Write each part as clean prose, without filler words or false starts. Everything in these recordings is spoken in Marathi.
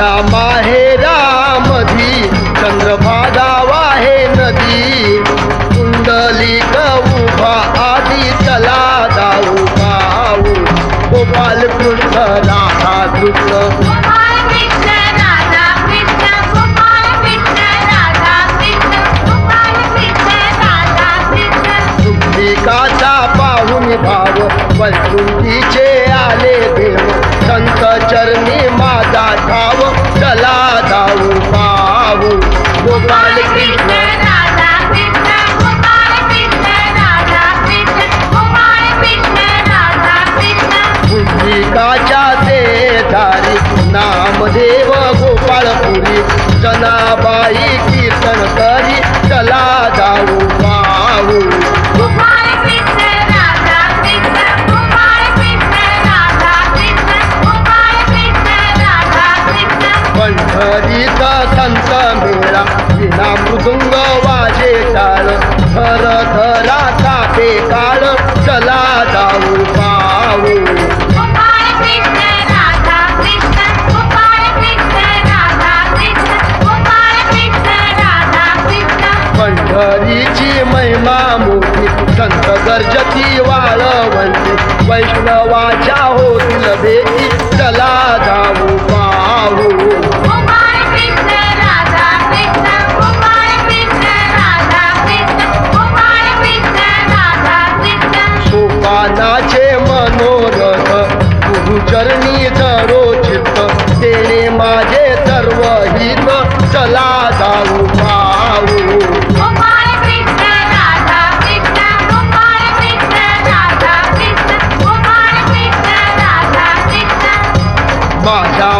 माझ्या माहेरामधी चंद्रभागा वाहे नदी कुंडलिक उभा आधी चला जाऊ पाहू गोपाल कृष्ण राधा कृष्ण काचा पाहून भाव वैकुंठीचे आले देव संत चरणी माझा ठाव चला जाऊ पाहू गोपाल कृष्ण राधा कृष्ण गोपाल कृष्ण राधा कृष्ण गोपाल कृष्ण राधा कृष्ण पुंडलिकाच्या शेजारी नामदेव गोपाळपुरी जनाबाई कीर्तन करी चला जाऊ पाहू गोपाल कृष्ण राधा कृष्ण गोपाल कृष्ण राधा कृष्ण गोपाल कृष्ण राधा कृष्ण पंढरीत संत मेळा विना मृदुंग वाजे टाळ धर धरा कापे काळ चला जाऊ पाहू गोपाल कृष्ण राधा कृष्ण गोपाल कृष्ण राधा कृष्ण गोपाल कृष्ण राधा कृष्ण पंढरीची महिमा मोठी संत गर्जती वाळवंती वैष्णवाच्या होतील भेटी चला जाऊ पाहू गोपाल कृष्ण राधा कृष्ण गोपाल कृष्ण राधा कृष्ण गोपाल कृष्ण राधा कृष्ण सोपानाचे मनोरथ गुरुचरणी जरो चित्त तेने माझे सर्व हित चला जाऊ पाहू गोपाल कृष्ण राधा कृष्ण गोपाल कृष्ण राधा कृष्ण गोपाल कृष्ण राधा कृष्ण माझ्या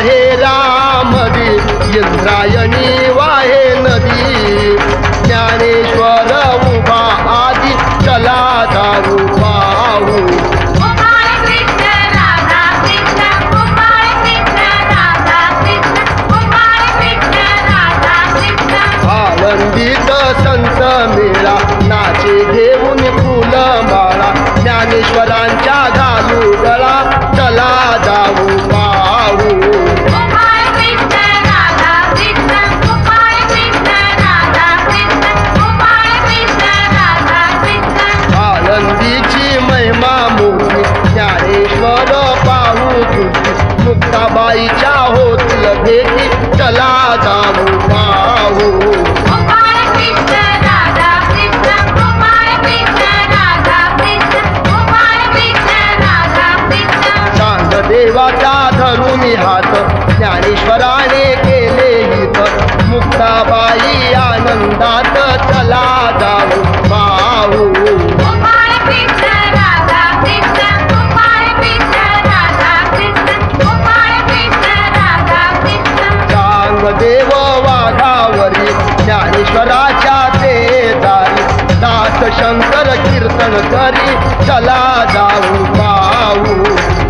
माहेरामधी इंद्रायणी वाहे नदी ज्ञानेश्वर उभा आधी चला जाऊ पाहू गोपाल कृष्ण राधा कृष्ण गोपाल कृष्ण राधा कृष्ण गोपाल कृष्ण राधा कृष्ण आनंदीत संत मेळा नाचे घेऊन फुल माळा ज्ञानेश्वरांच्या घालू गळा चला जाऊ पाहू गोपाल कृष्ण राधा कृष्ण गोपाल कृष्ण राधा कृष्ण गोपाल कृष्ण राधा कृष्ण आनंदीची महिमा मोठी ज्ञानेश्वर पाहू तुझी मुक्ताबाईच्या होतील भेटी चला जाऊ पाहू गोपाल कृष्ण राधा कृष्ण गोपाल कृष्ण राधा कृष्ण गोपाल कृष्ण राधा कृष्ण चांददेवाचा धरून हात ज्ञानेश्वराने केले हित मुक्ताबाई आनंदात चला जाऊ पाहू गोपाल कृष्ण राधा कृष्ण गोपाल कृष्ण राधा कृष्ण गोपाल कृष्ण राधा कृष्ण चांगदेव वाघावरी ज्ञानेश्वराच्या शेजारी दास शंकर कीर्तन करी चला जाऊ पाहू